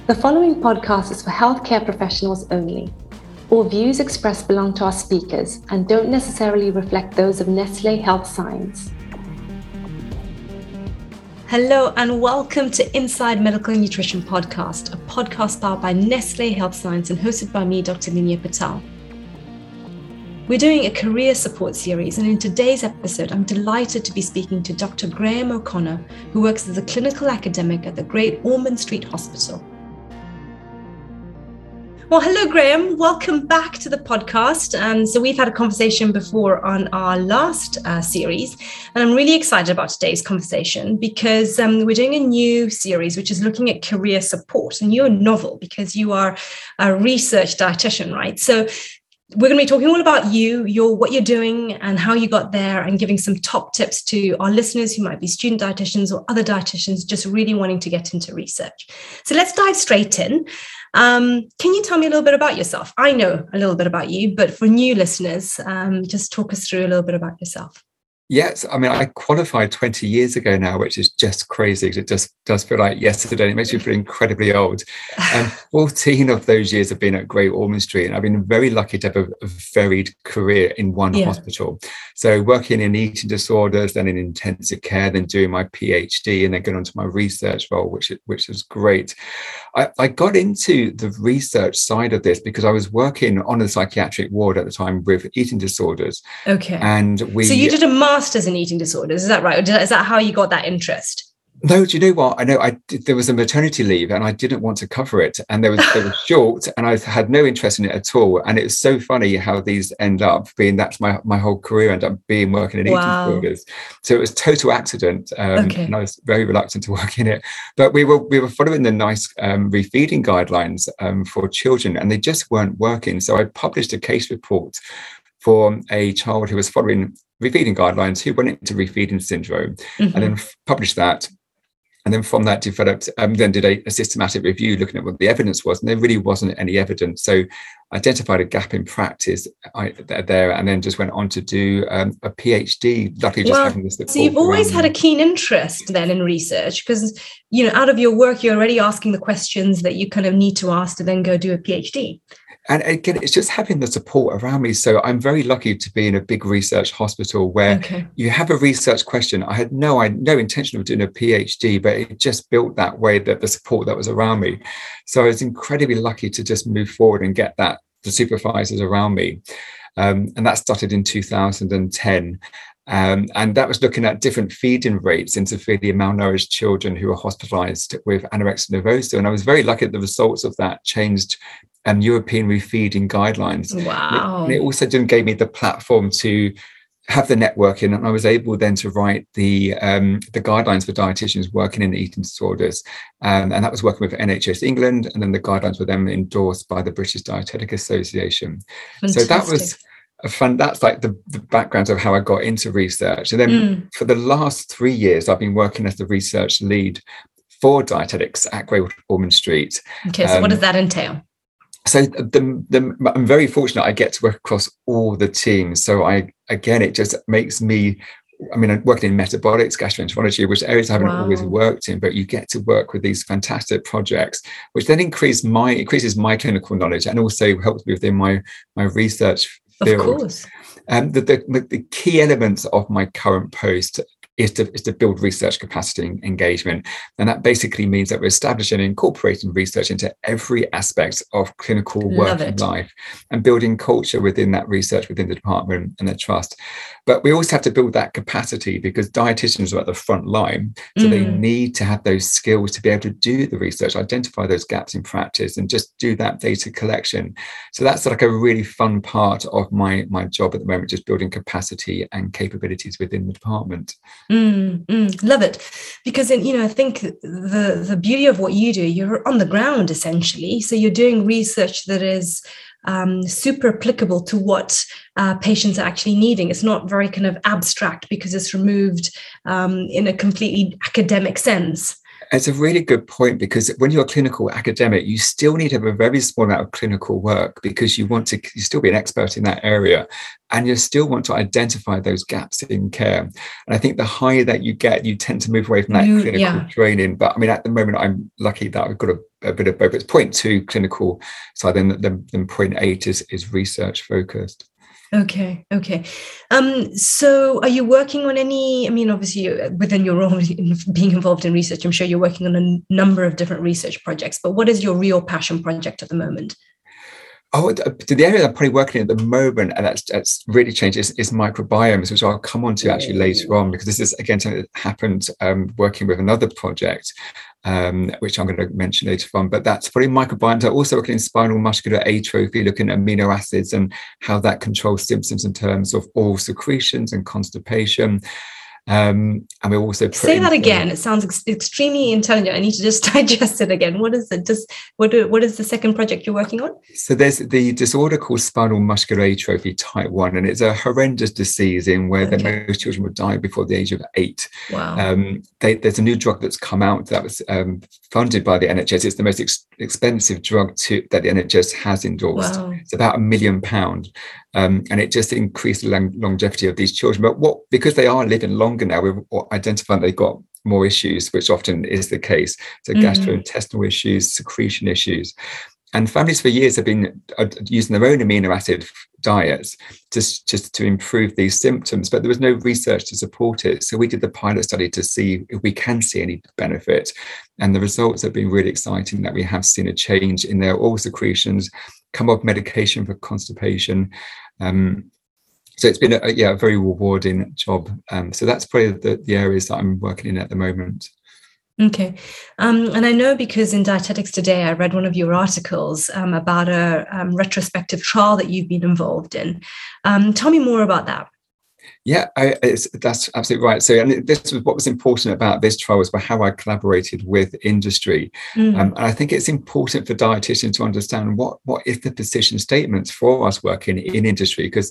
The following podcast is for healthcare professionals only. All views expressed belong to our speakers and don't necessarily reflect those of Nestlé Health Science. Hello and welcome to Inside Medical Nutrition Podcast, a podcast powered by Nestlé Health Science and hosted by me, Dr. Linya Patel. We're doing a career support series, and in today's episode, I'm delighted to be speaking to Dr. Graham O'Connor, who works as a clinical academic at the Great Ormond Street Hospital. Well, hello, Graham. Welcome back to the podcast. And so we've had a conversation before on our last series, and I'm really excited about today's conversation because we're doing a new series, which is looking at career support. And you're novel because you are a research dietitian, right? So we're going to be talking all about what you're doing and how you got there, and giving some top tips to our listeners who might be student dietitians or other dietitians just really wanting to get into research. So let's dive straight in. Can you tell me a little bit about yourself? I know a little bit about you, but for new listeners, just talk us through a little bit about yourself. Yes, I mean, I qualified 20 years ago now, which is just crazy because it just does feel like yesterday. It makes me feel incredibly old. 14 of those years have been at Great Ormond Street, and I've been very lucky to have a varied career in one hospital. So working in eating disorders, then in intensive care, then doing my PhD, and then going on to my research role, which was great. I got into the research side of this because I was working on a psychiatric ward at the time with eating disorders. Okay. And so you did a master's in eating disorders, is that right? Or is that how you got that interest? No, do you know what? I know there was a maternity leave and I didn't want to cover it. And they were short and I had no interest in it at all. And it was so funny how these end up being, that's my whole career ended up being working in eating disorders. So it was total accident. And I was very reluctant to work in it. But we were following the NICE refeeding guidelines for children, and they just weren't working. So I published a case report for a child who was following refeeding guidelines, who went into refeeding syndrome, and then published that. And then from that developed, then did a systematic review looking at what the evidence was, and there really wasn't any evidence. So identified a gap in practice there, and then just went on to do a PhD. Luckily, just having this. So you've always had a keen interest then in research, because out of your work, you're already asking the questions that you kind of need to ask to then go do a PhD. And again, it's just having the support around me. So I'm very lucky to be in a big research hospital where you have a research question. I had no intention of doing a PhD, but it just built that way, that the support that was around me. So I was incredibly lucky to just move forward and get the supervisors around me. And that started in 2010. And that was looking at different feeding rates in severely malnourished children who were hospitalized with anorexia nervosa. And I was very lucky that the results of that changed European refeeding guidelines. Wow. And it also gave me the platform to have the networking, and I was able then to write the guidelines for dietitians working in eating disorders. And that was working with NHS England, and then the guidelines were then endorsed by the British Dietetic Association. Fantastic. So that was that's like the background of how I got into research. And then for the last 3 years, I've been working as the research lead for dietetics at Great Ormond Street. Okay, so what does that entail? So I'm very fortunate I get to work across all the teams. So it just makes me, I'm working in metabolics, gastroenterology, which areas I haven't always worked in, but you get to work with these fantastic projects, which then increases my clinical knowledge and also helps me within my research field. Of course. The key elements of my current post is to build research capacity and engagement. And that basically means that we're establishing and incorporating research into every aspect of clinical work and life, and building culture within that research, within the department and the trust. But we also have to build that capacity because dietitians are at the front line. So they need to have those skills to be able to do the research, identify those gaps in practice, and just do that data collection. So that's like a really fun part of my job at the moment, just building capacity and capabilities within the department. Love it. Because, I think the beauty of what you do, you're on the ground essentially. So you're doing research that is super applicable to what patients are actually needing. It's not very kind of abstract because it's removed in a completely academic sense. It's a really good point, because when you're a clinical academic, you still need to have a very small amount of clinical work, because you still be an expert in that area, and you still want to identify those gaps in care. And I think the higher that you get, you tend to move away from that clinical training. But I mean, at the moment, I'm lucky that I've got a bit of both. It's 0.2 clinical side, then 0.8 is research focused. Okay. So are you working on any, I mean, obviously within your role being involved in research, I'm sure you're working on a number of different research projects, but what is your real passion project at the moment? Oh, the area I'm probably working in at the moment, and that's really changed, is microbiomes, which I'll come on to actually later on, because this is, again, something that happened working with another project, which I'm going to mention later on. But that's probably microbiomes. I'm also looking in spinal muscular atrophy, looking at amino acids and how that controls symptoms in terms of oral secretions and constipation. And we also say that again. It sounds extremely intelligent. I need to just digest it again. What is it? What is the second project you're working on? So there's the disorder called spinal muscular atrophy type 1, and it's a horrendous disease in where most children would die before the age of 8. Wow. There's a new drug that's come out that was funded by the NHS. It's the most expensive drug that the NHS has endorsed. Wow. It's about £1 million. And it just increased the longevity of these children. But because they are living longer now, we've identified they've got more issues, which often is the case. So gastrointestinal issues, secretion issues. And families for years have been using their own amino acid diets just to improve these symptoms, but there was no research to support it. So we did the pilot study to see if we can see any benefit. And the results have been really exciting, that we have seen a change in their oral secretions, come off medication for constipation. So it's been a very rewarding job. So that's probably the areas that I'm working in at the moment. Okay. And I know, because in Dietetics Today, I read one of your articles about a retrospective trial that you've been involved in. Tell me more about that. Yeah, that's absolutely right. So, and this was what was important about this trial, was how I collaborated with industry. And I think it's important for dietitians to understand what is the position statements for us working in industry, because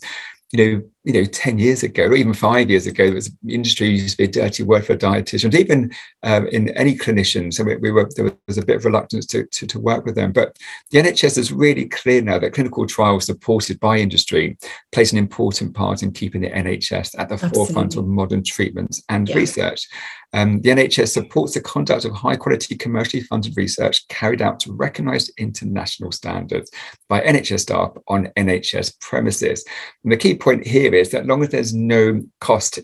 10 years ago, or even 5 years ago, industry used to be a dirty word for dietitians, even in any clinicians. So there was a bit of reluctance to work with them. But the NHS is really clear now that clinical trials supported by industry plays an important part in keeping the NHS at the forefront of modern treatments and research. The NHS supports the conduct of high-quality, commercially funded research carried out to recognised international standards by NHS staff on NHS premises. And the key point here is that, long as there's no cost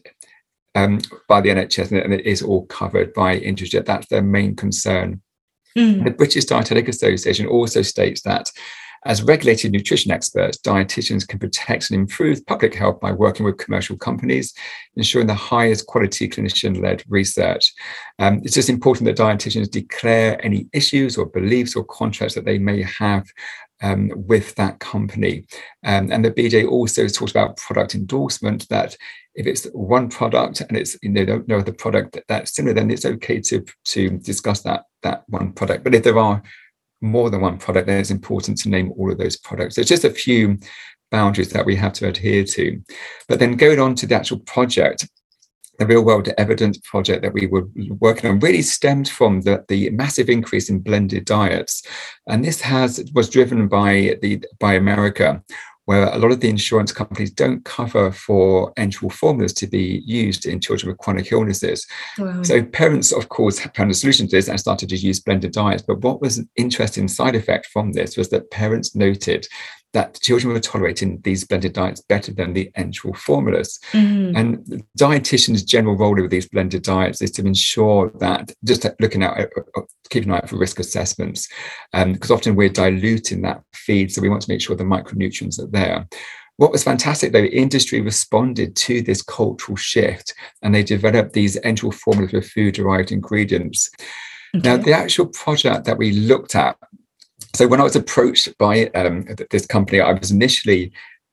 by the NHS and it is all covered by industry, that's their main concern. The British Dietetic Association also states that, as regulated nutrition experts, dietitians can protect and improve public health by working with commercial companies, ensuring the highest quality clinician-led research. It's just important that dietitians declare any issues or beliefs or contracts that they may have with that company. And the BJ also talks about product endorsement, that if it's one product and it's no other product that's similar, then it's okay to discuss that one product. But if there are more than one product, then it's important to name all of those products. So it's just a few boundaries that we have to adhere to. But then going on to the actual project, the real world evidence project that we were working on really stemmed from the massive increase in blended diets. And this was driven by America, where a lot of the insurance companies don't cover for enteral formulas to be used in children with chronic illnesses. Wow. So parents, of course, found a solution to this and started to use blended diets. But what was an interesting side effect from this was that parents noted that children were tolerating these blended diets better than the enteral formulas. And dietitians' general role with these blended diets is to ensure that, just looking at, keep an eye out for risk assessments, because often we're diluting that feed, so we want to make sure the micronutrients are there. What was fantastic, though, industry responded to this cultural shift, and they developed these enteral formulas with food-derived ingredients. Okay. Now, the actual project that we looked at, so when I was approached by this company, I was initially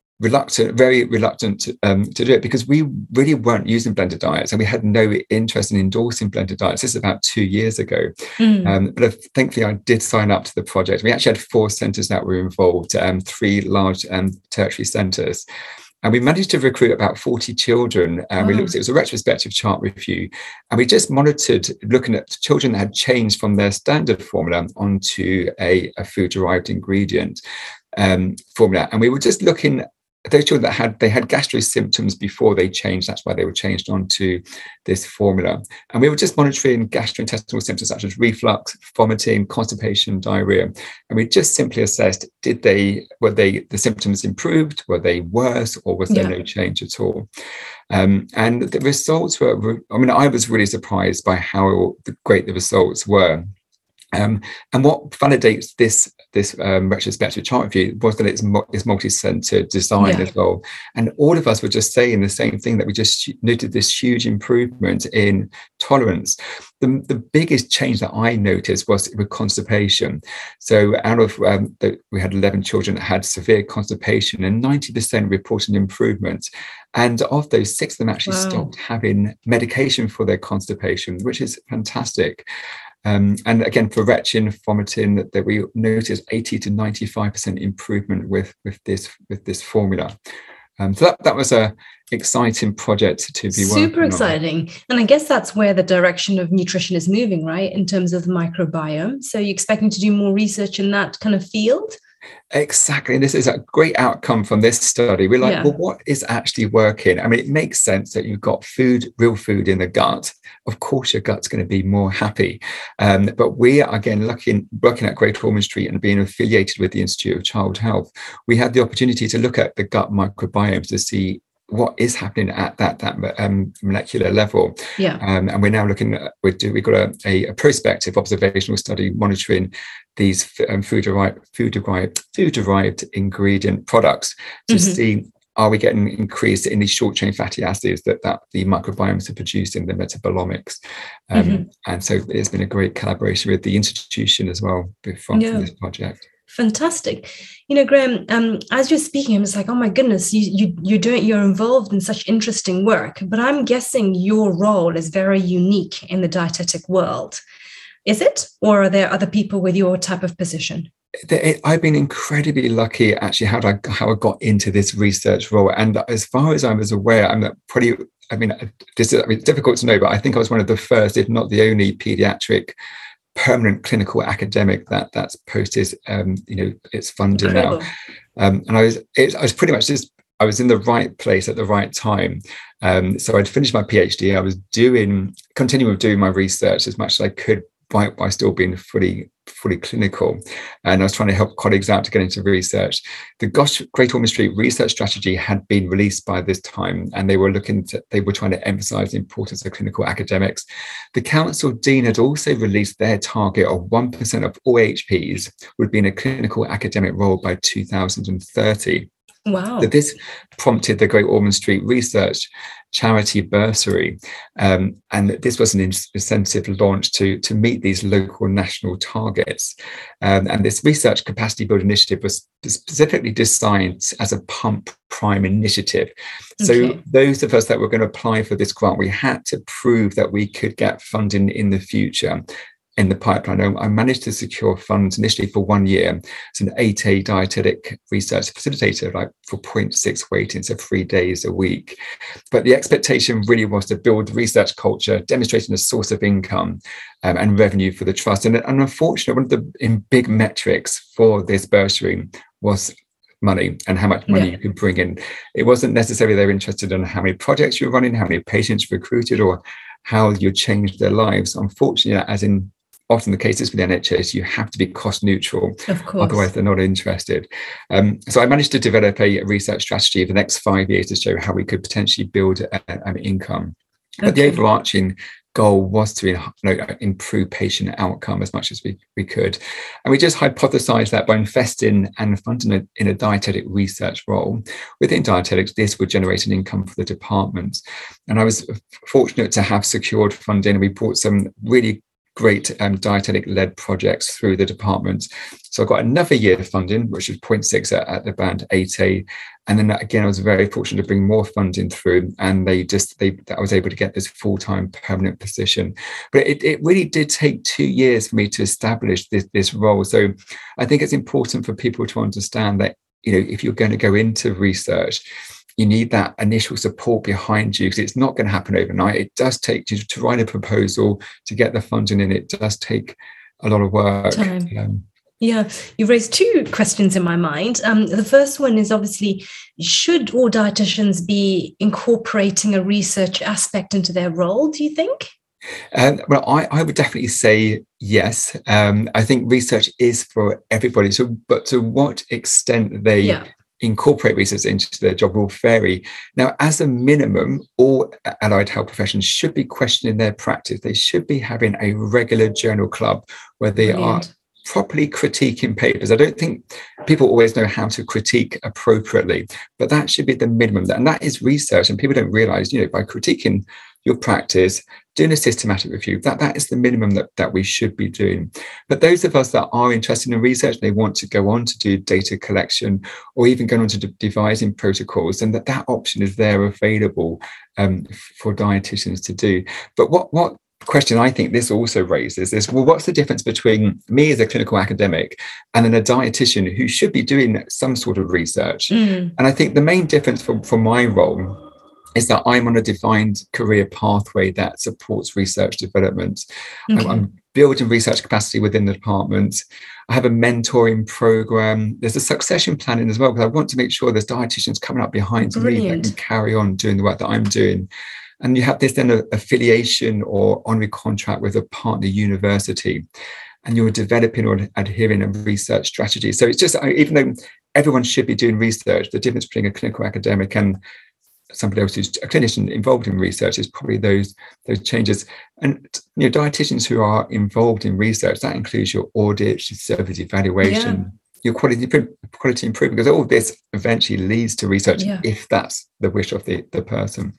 very reluctant to do it, because we really weren't using blended diets and we had no interest in endorsing blended diets. This is about 2 years ago. But thankfully, I did sign up to the project. We actually had 4 centres that were involved, 3 large tertiary centres. And we managed to recruit about 40 children. And we looked, it was a retrospective chart review. And we just monitored, looking at children that had changed from their standard formula onto a food-derived ingredient formula. And we were just looking at those children that had gastro symptoms before they changed. That's why they were changed onto this formula. And we were just monitoring gastrointestinal symptoms such as reflux, vomiting, constipation, diarrhea. And we just simply assessed, were the symptoms improved? Were they worse? Or was there no change at all? And the results were, I was really surprised by how great the results were. And what validates this retrospective chart review was that it's multi-centered design as well. And all of us were just saying the same thing, that we just noted this huge improvement in tolerance. The biggest change that I noticed was with constipation. So out of we had 11 children that had severe constipation, and 90% reported improvement. And of those, 6 of them actually stopped having medication for their constipation, which is fantastic. And again, for retching, vomiting, that we noticed 80 to 95% improvement with this formula. So that was a exciting project to be working on. Super exciting. And I guess that's where the direction of nutrition is moving, right? In terms of the microbiome. So you're expecting to do more research in that kind of field? Exactly. And this is a great outcome from this study. We're like, well, what is actually working? I mean, it makes sense that you've got real food in the gut. Of course, your gut's going to be more happy. But we are, again, working at Great Ormond Street and being affiliated with the Institute of Child Health, we had the opportunity to look at the gut microbiome to see what is happening at that molecular level. And we're now looking at, we've got a prospective observational study monitoring these food-derived ingredient products to see, are we getting increase in these short-chain fatty acids that the microbiomes are producing, the metabolomics. And so it's been a great collaboration with the institution as well from this project. Fantastic. Graham, as you're speaking, I'm just like, oh my goodness, you're involved in such interesting work, but I'm guessing your role is very unique in the dietetic world. Is it? Or are there other people with your type of position? I've been incredibly lucky, actually, how I got into this research role. And as far as I was aware, it's difficult to know, but I think I was one of the first, if not the only, pediatric permanent clinical academic that's posted its funding now. And I was pretty much just, I was in the right place at the right time. So I'd finished my PhD. I was continuing doing my research as much as I could by still being fully clinical. And I was trying to help colleagues out to get into research. The Great Ormond Street research strategy had been released by this time, and they were trying to emphasize the importance of clinical academics. The council dean had also released their target of 1% of all HPs would be in a clinical academic role by 2030. Wow. So this prompted the Great Ormond Street Research Charity Bursary. And this was an incentive launch to meet these local national targets. And this research capacity building initiative was specifically designed as a pump prime initiative. So those of us that were going to apply for this grant, we had to prove that we could get funding in the future. In the pipeline, I managed to secure funds initially for 1 year. It's an 8A dietetic research facilitator, like for 0.6 waiting, so 3 days a week. But the expectation really was to build research culture, demonstrating a source of income and revenue for the trust. And unfortunately, one of the big metrics for this bursary was money and how much money you could bring in. It wasn't necessarily they were interested in how many projects you're running, how many patients recruited, or how you changed their lives. Unfortunately, as in often the cases with the NHS, you have to be cost neutral. Of course. Otherwise, they're not interested. So I managed to develop a research strategy for the next 5 years to show how we could potentially build an income. But the overarching goal was to improve patient outcome as much as we could. And we just hypothesized that by investing and funding in a dietetic research role within dietetics, this would generate an income for the department. And I was fortunate to have secured funding, and we brought some really great dietetic-led projects through the department. So I got another year of funding, which was 0.6 at the band 8A. And then again, I was very fortunate to bring more funding through, and I was able to get this full-time permanent position. But it really did take 2 years for me to establish this role. So I think it's important for people to understand that, if you're going to go into research, you need that initial support behind you, because it's not going to happen overnight. It does take to write a proposal, to get the funding in. It does take a lot of work. Time. Yeah, you've raised two questions in my mind. The first one is obviously, should all dietitians be incorporating a research aspect into their role, do you think? Well, I would definitely say yes. I think research is for everybody. But to what extent they incorporate research into their job will vary. Now, as a minimum, all allied health professions should be questioning their practice. They should be having a regular journal club where they are properly critiquing papers. I don't think people always know how to critique appropriately, but that should be the minimum. And that is research. And people don't realize, by critiquing your practice, doing a systematic review, that is the minimum that we should be doing. But those of us that are interested in research, they want to go on to do data collection, or even go on to devising protocols, and that option is there available for dietitians to do. But what question I think this also raises is, well, what's the difference between me as a clinical academic and then a dietitian who should be doing some sort of research? And I think the main difference for my role is that I'm on a defined career pathway that supports research development. I'm building research capacity within the department. I have a mentoring program. There's a succession planning as well, because I want to make sure there's dietitians coming up behind me that can carry on doing the work that I'm doing. And you have this then affiliation or honorary contract with a partner university, and you're developing or adhering a research strategy. So it's just, even though everyone should be doing research, the difference between a clinical academic and somebody else who's a clinician involved in research is probably those changes. And dietitians who are involved in research, that includes your audits, your service evaluation, your quality improvement, because all of this eventually leads to research if that's the wish of the person.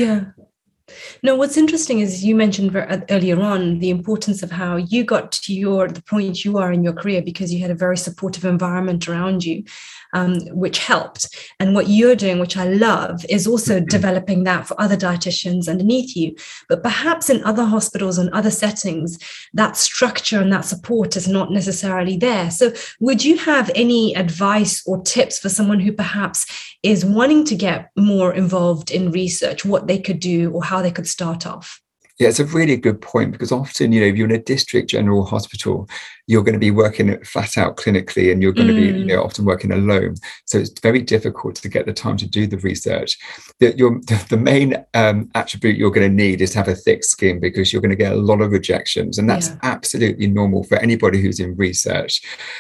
No, what's interesting is you mentioned earlier on the importance of how you got to the point you are in your career because you had a very supportive environment around you, which helped. And what you're doing, which I love, is also developing that for other dietitians underneath you. But perhaps in other hospitals and other settings, that structure and that support is not necessarily there. So would you have any advice or tips for someone who perhaps is wanting to get more involved in research, what they could do or how they could start off? Yeah, it's a really good point, because often, if you're in a district general hospital, you're going to be working flat out clinically, and you're going to be, often working alone. So it's very difficult to get the time to do the research. The main attribute you're going to need is to have a thick skin, because you're going to get a lot of rejections, and that's absolutely normal for anybody who's in research.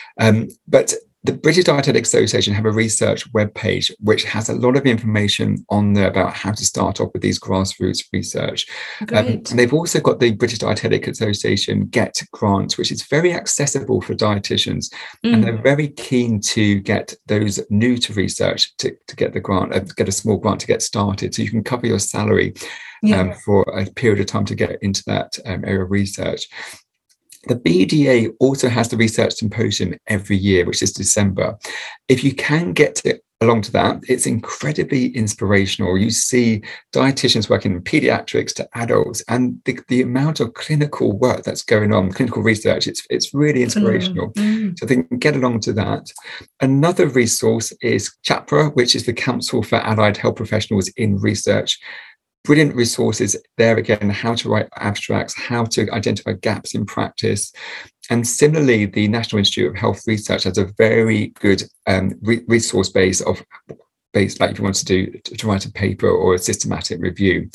But the British Dietetic Association have a research webpage which has a lot of information on there about how to start off with these grassroots research. And they've also got the British Dietetic Association Get grant, which is very accessible for dietitians. And they're very keen to get those new to research to get the grant, get a small grant to get started. So you can cover your salary for a period of time to get into that area of research. The BDA also has the research symposium every year, which is December. If you can get along to that, it's incredibly inspirational. You see dietitians working in pediatrics to adults, and the amount of clinical work that's going on, clinical research, it's really inspirational. So they can get along to that. Another resource is CHAPRA, which is the Council for Allied Health Professionals in Research. Brilliant resources there again, how to write abstracts, how to identify gaps in practice. And similarly, the National Institute of Health Research has a very good resource base like if you want to write a paper or a systematic review.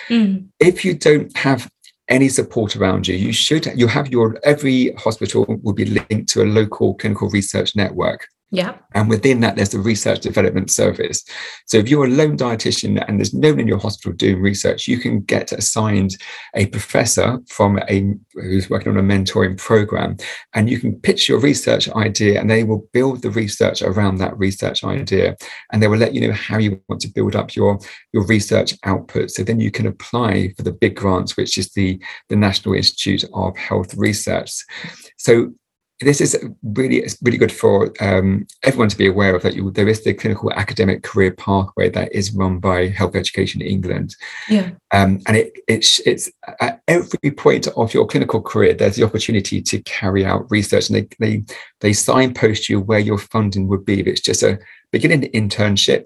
If you don't have any support around you, you have every hospital will be linked to a local clinical research network. And within that, there's the research development service. So if you're a lone dietitian and there's no one in your hospital doing research, you can get assigned a professor who's working on a mentoring program, and you can pitch your research idea, and they will build the research around that research idea, and they will let you know how you want to build up your research output. So then you can apply for the big grants, which is the National Institute of Health Research. So this is really good for everyone to be aware of, that there is the clinical academic career pathway that is run by Health Education England. And it's at every point of your clinical career, there's the opportunity to carry out research, and they signpost you where your funding would be. If it's just a beginning internship,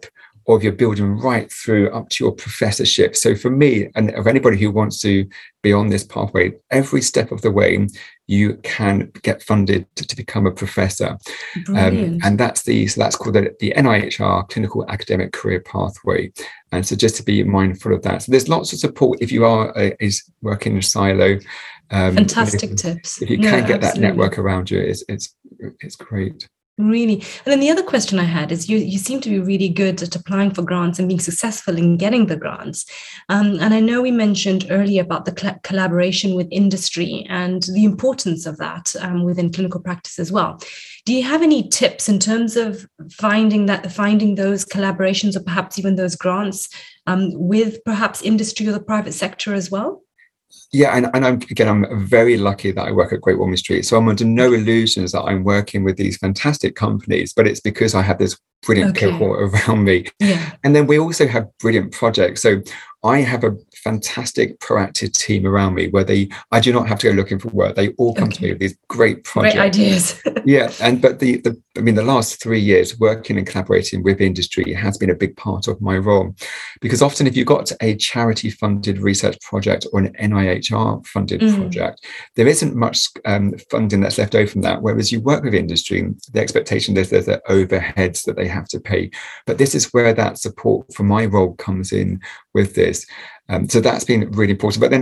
or if you're building right through up to your professorship. So for me, and of anybody who wants to be on this pathway, every step of the way, you can get funded to become a professor. And that's called the NIHR Clinical Academic Career Pathway. And so just to be mindful of that. So there's lots of support if you are working in a silo. Fantastic tips. If you can get that network around you, it's great. Really. And then the other question I had is you seem to be really good at applying for grants and being successful in getting the grants. And I know we mentioned earlier about the collaboration with industry and the importance of that within clinical practice as well. Do you have any tips in terms of finding those collaborations or perhaps even those grants with perhaps industry or the private sector as well? Yeah, and I'm very lucky that I work at Great Ormond Street. So I'm under no illusions that I'm working with these fantastic companies, but it's because I have this brilliant cohort around me. Yeah. And then we also have brilliant projects. So I have a fantastic proactive team around me where I do not have to go looking for work. They all come to me with these great projects. Great ideas. Yeah. But the last 3 years working and collaborating with industry has been a big part of my role, because often if you've got a charity funded research project or an NIHR funded project, there isn't much funding that's left over from that. Whereas you work with industry, the expectation there's the overheads that they have to pay. But this is where that support for my role comes in with this. So that's been really important. But then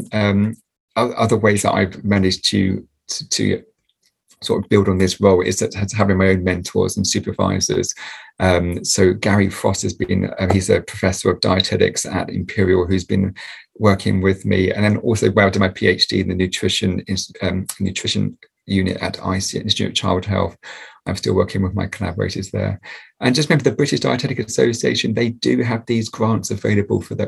other ways that I've managed to sort of build on this role is that having my own mentors and supervisors. So Gary Frost has been, he's a professor of dietetics at Imperial, who's been working with me. And then also where I did my PhD in the nutrition unit at ICE, Institute of Child Health. I'm still working with my collaborators there. And just remember, the British Dietetic Association, they do have these grants available for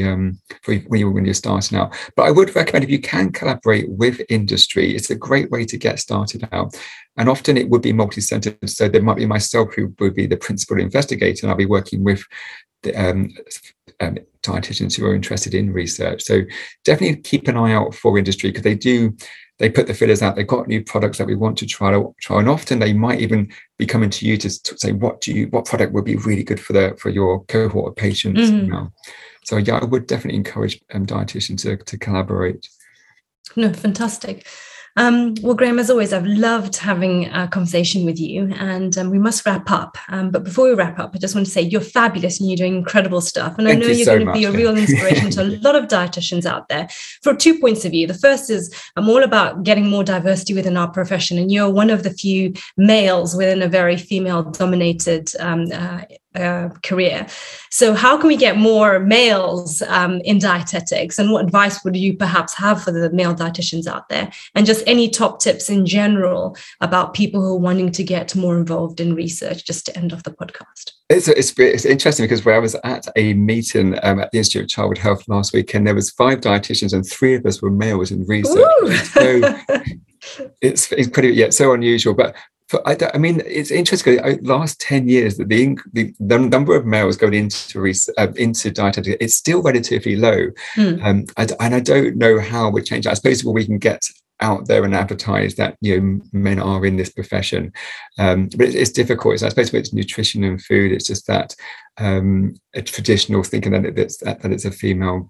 when you're starting out. But I would recommend, if you can collaborate with industry, it's a great way to get started out. And often it would be multi-centered. So there might be myself who would be the principal investigator, and I'll be working with the dietitians who are interested in research. So definitely keep an eye out for industry, because they put the fillers out. They've got new products that we want to try, and often they might even be coming to you to say what product would be really good for your cohort of patients. So yeah, I would definitely encourage dietitians to collaborate. No, fantastic. Well, Graham, as always, I've loved having a conversation with you, and we must wrap up. But before we wrap up, I just want to say you're fabulous and you're doing incredible stuff. And I know you're going to be a real inspiration to a lot of dietitians out there for 2 points of view. The first is I'm all about getting more diversity within our profession, and you're one of the few males within a very female-dominated career. So how can we get more males in dietetics, and what advice would you perhaps have for the male dietitians out there, and just any top tips in general about people who are wanting to get more involved in research, just to end off the podcast? It's interesting, because where I was at a meeting at the Institute of Child Health last week, and there was 5 dietitians and 3 of us were males in research. So it's incredible, yet so unusual. But I mean, it's interesting. Last 10 years, the number of males going into dietetics, it's still relatively low, and I don't know how we change that. I suppose we can get out there and advertise that men are in this profession, but it's difficult. So I suppose it's nutrition and food. It's just that a traditional thinking that it's a female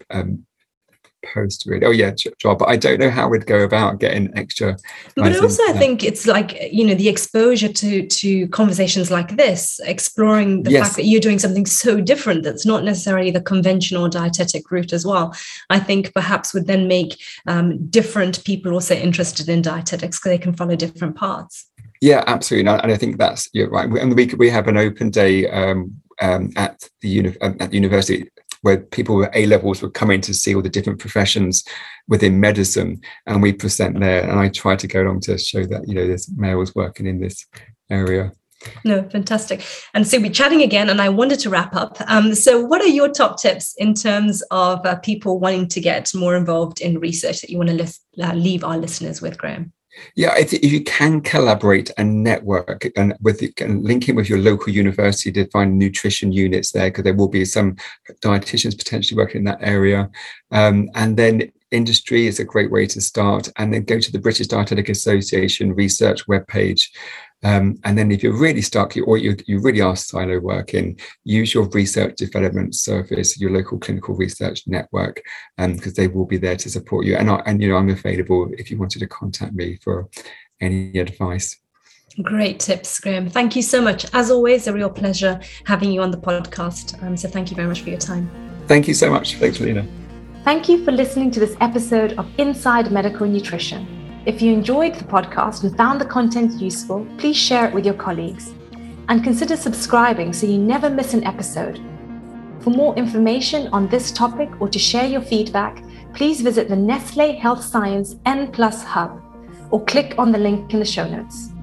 post, really. Job, but I don't know how we'd go about getting extra. But also I think it's like the exposure to conversations like this, exploring the fact that you're doing something so different that's not necessarily the conventional dietetic route as well, I think perhaps would then make different people also interested in dietetics, because they can follow different paths. Yeah, absolutely. And I think you're right. And we have an open day at the university, where people with A-levels would come in to see all the different professions within medicine, and we present there. And I try to go along to show that, there's males working in this area. No, fantastic. And so we're chatting again, and I wanted to wrap up. So what are your top tips in terms of people wanting to get more involved in research that you want to leave our listeners with, Graham? Yeah, if you can collaborate and network and linking with your local university to find nutrition units there, because there will be some dietitians potentially working in that area. And then industry is a great way to start. And then go to the British Dietetic Association research webpage. And then if you're really stuck, or you really are silo working, use your research development service, your local clinical research network, because they will be there to support you. And I'm available if you wanted to contact me for any advice. Great tips, Graham. Thank you so much. As always, a real pleasure having you on the podcast. So thank you very much for your time. Thank you so much. Thanks, Lena. Thank you for listening to this episode of Inside Medical Nutrition. If you enjoyed the podcast and found the content useful, please share it with your colleagues. And consider subscribing so you never miss an episode. For more information on this topic or to share your feedback, please visit the Nestlé Health Science N+ Hub or click on the link in the show notes.